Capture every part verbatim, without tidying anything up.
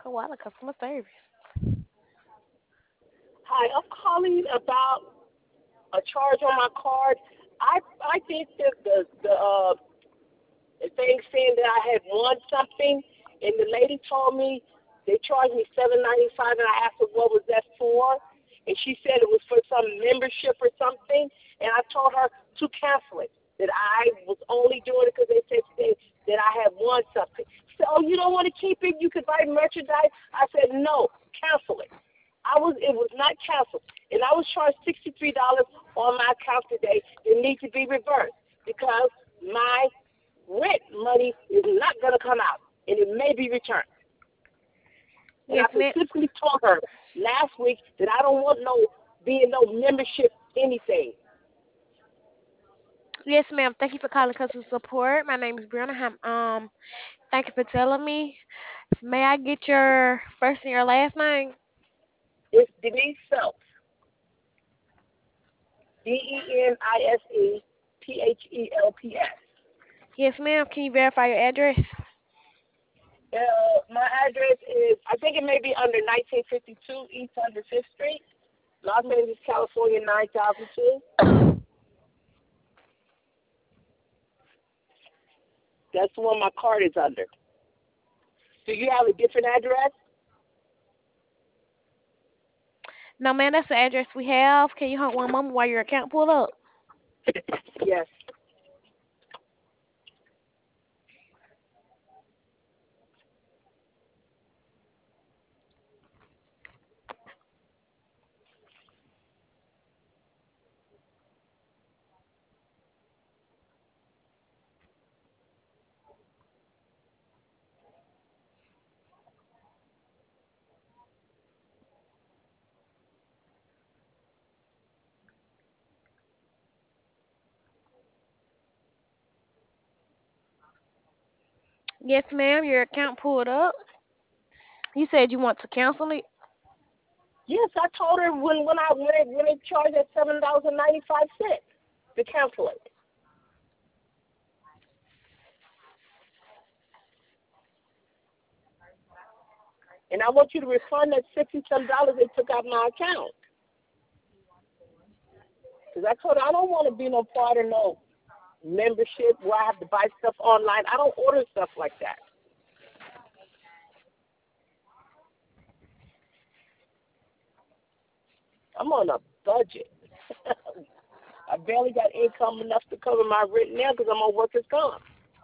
Koala customer service. Hi, I'm calling about a charge on my card. I I did the the, the uh the thing saying that I had won something, and the lady told me they charged me seven ninety five, and I asked her what was that for, and she said it was for some membership or something, and I told her to cancel it. That I was only doing it because they said they, that I had won something. She said, "Oh, you don't want to keep it? You could buy merchandise." I said, "No, cancel it." I was it was not canceled, and I was charged sixty three dollars on my account today. It needs to be reversed because my rent money is not going to come out, and it may be returned. And I Yes, ma'am. specifically told her last week that I don't want no being no membership anything. Yes, ma'am. Thank you for calling customer support. My name is Brianna. Ham- Um, thank you for telling me. May I get your first and your last name? It's Denise Phelps, D E N I S E P H E L P S. Yes, ma'am. Can you verify your address? Uh, my address is, I think it may be under nineteen fifty-two East one hundred fifth Street, Los Angeles, California, nine thousand two. That's the one my card is under. Do you have a different address? No, man. That's the address we have. Can you hold one moment while your account pulled up? Yes. Yes, ma'am. Your account pulled up. You said you want to cancel it. Yes, I told her when when I when it when it charged at seven dollars and ninety five cents to cancel it. And I want you to refund that sixty some dollars they took out my account. Because I told her I don't want to be no part of no membership where I have to buy stuff online. I don't order stuff like that. I'm on a budget. I barely got income enough to cover my rent now because I'm on workers' comp.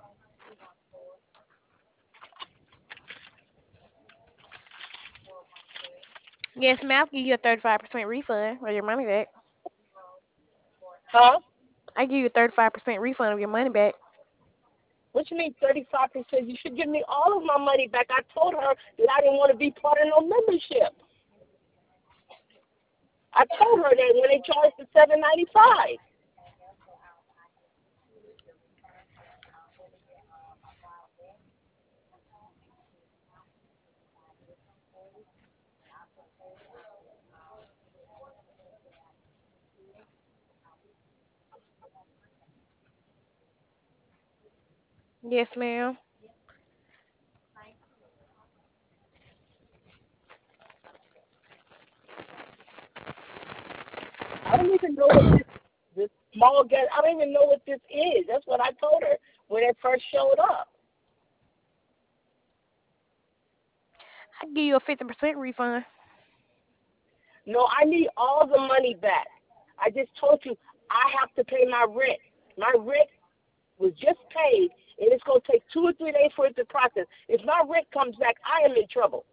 Yes, ma'am. I'll give you a thirty-five percent refund or your money back. Huh? I give you a thirty-five percent refund of your money back. What you mean thirty-five percent? You should give me all of my money back. I told her that I didn't want to be part of no membership. I told her that when they charged the seven ninety five. Yes, ma'am. I don't even know what this this small get. I don't even know what this is. That's what I told her when it first showed up. I give you a fifty percent refund. No, I need all the money back. I just told you I have to pay my rent. My rent was just paid, and it's going to take two or three days for it to process. If my rent comes back, I am in trouble.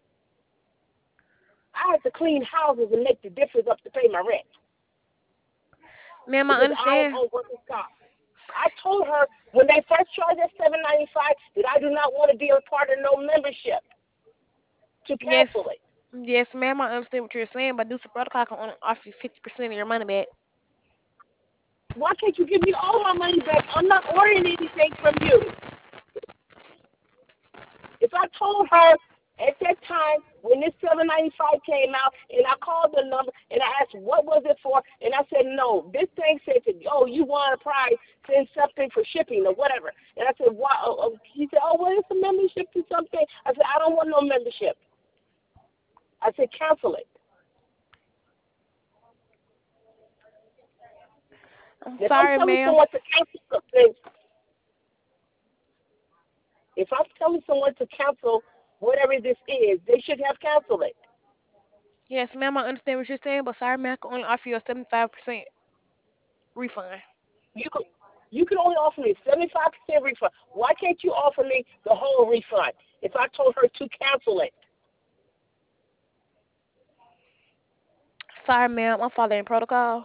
I have to clean houses and make the difference up to pay my rent Ma'am, I because I am understand. on workers' comp. I told her when they first charged us seven ninety five that I do not want to be a part of no membership to Yes, cancel it. yes, ma'am, I understand what you're saying, but due to protocol, I can only offer you fifty percent of your money back. Why can't you give me all my money back? I'm not ordering anything from you. If I told her at that time when this seven ninety five came out and I called the number and I asked what was it for and I said no, this thing said to oh you want a prize, send something for shipping or whatever. And I said why? Oh, oh. He said oh well it's a membership to something. I said I don't want no membership. I said cancel it. I'm If I'm sorry, telling ma'am. someone to cancel something, if I'm telling someone to cancel whatever this is, they should have canceled it. Yes, ma'am, I understand what you're saying, but sorry, ma'am, I can only offer you a seventy-five percent refund. You could you can only offer me seventy-five percent refund. Why can't you offer me the whole refund? If I told her to cancel it, Sorry, ma'am, I'm following protocol.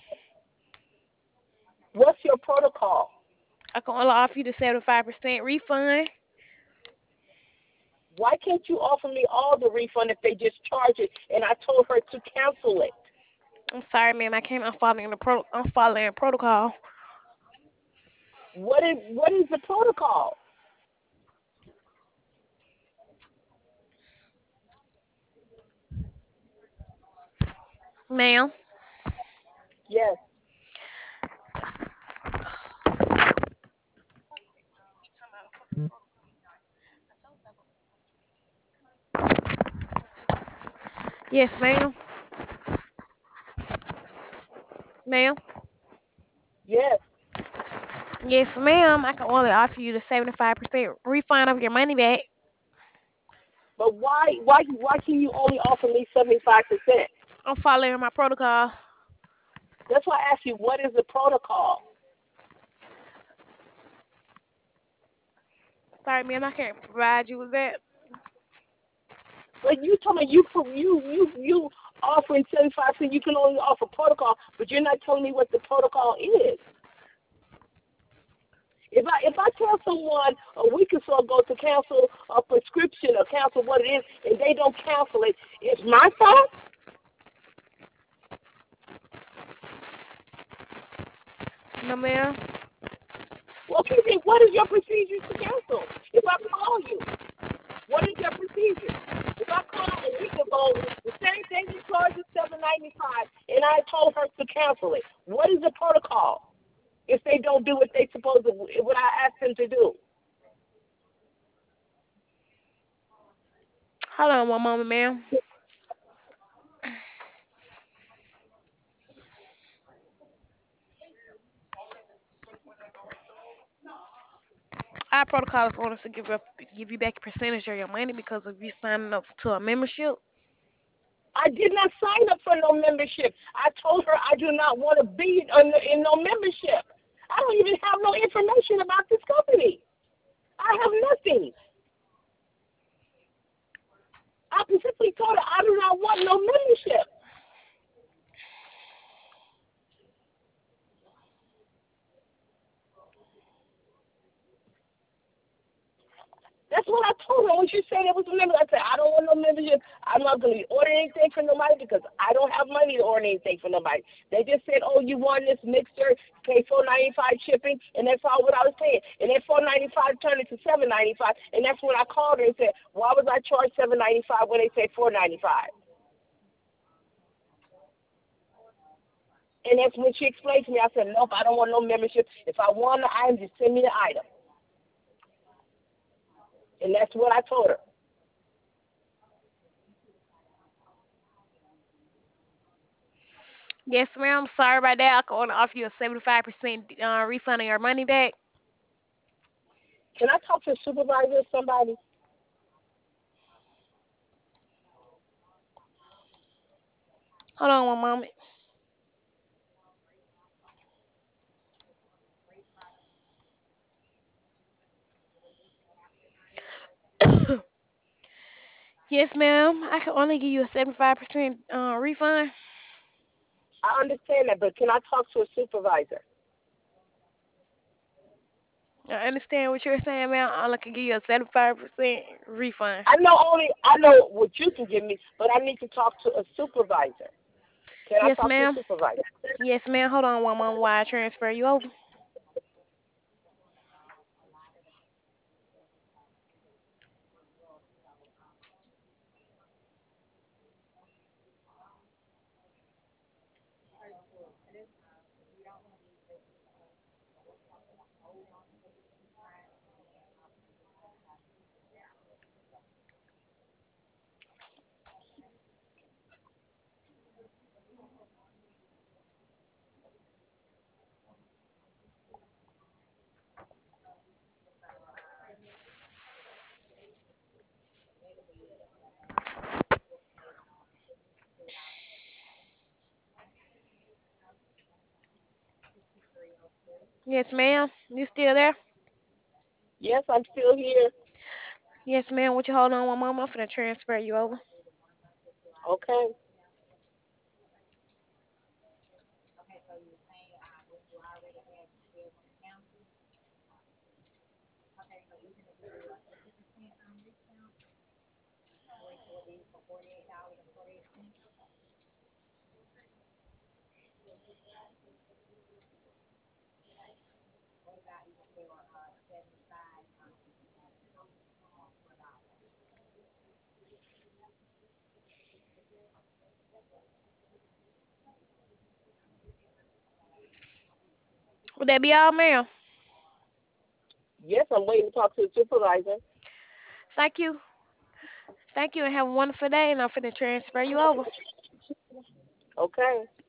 what's your protocol? I can only offer you the seventy-five percent refund. Why can't you offer me all the refund if they just charge it and I told her to cancel it? I'm sorry, ma'am, I can't. I'm following the pro. I'm following protocol. What is what is the protocol? Ma'am. Yes. Yes, ma'am. Ma'am. Yes. Yes, ma'am. I can only offer you the seventy-five percent refund of your money back. But why why why can you only offer me seventy five percent? I'm following my protocol. That's why I asked you what is the protocol? Sorry, ma'am, I can't provide you with that. But you told me you pro- you you you offering seventy five percent, you can only offer protocol, but you're not telling me what the protocol is. If I if I tell someone a week or so ago to cancel a prescription or cancel what it is and they don't cancel it, it's my fault? No, ma'am. Okay, then what is your procedure to cancel? If I call you, what is your procedure? If I called a week ago, the same thing you charged is seven ninety five, and I told her to cancel it. What is the protocol if they don't do what they supposed to, what I asked them to do? Hold on one moment, ma'am. Our protocol is for us to give up, give you back a percentage of your money because of you signing up to a membership. I did not sign up for no membership. I told her I do not want to be in, in no membership. I don't even have no information about this company. I have nothing. I specifically told her I do not want no membership. That's what I told her when she said it was a membership. I said, I don't want no membership. I'm not going to order anything for nobody because I don't have money to order anything for nobody. They just said, oh, you want this mixture, pay four ninety five shipping, and that's all what I was paying. And then four ninety five turned into seven ninety five, and that's when I called her and said, why was I charged seven ninety five when they said four ninety five? And that's when she explained to me. I said, nope, I don't want no membership. If I want the item, just send me the item. And that's what I told her. Yes, ma'am. Sorry about that. I can only offer you a seventy-five percent uh, refund of your money back. Can I talk to a supervisor or somebody? Hold on one moment. Yes, ma'am. I can only give you a seventy-five percent uh, refund. I understand that, but can I talk to a supervisor? I understand what you're saying, ma'am. I only can give you a seventy-five percent refund. I know only I know what you can give me, but I need to talk to a supervisor. Can I Yes, talk to a ma'am. supervisor? Yes, ma'am. Hold on one moment while I transfer you over. Yes, ma'am. You still there? Yes, I'm still here. Yes, ma'am. Would you hold on one moment? I'm finna transfer you over. Okay. Would that be all, ma'am? Yes, I'm waiting to talk to the supervisor. Thank you. Thank you and have a wonderful day. And I'm finna transfer you over. Okay.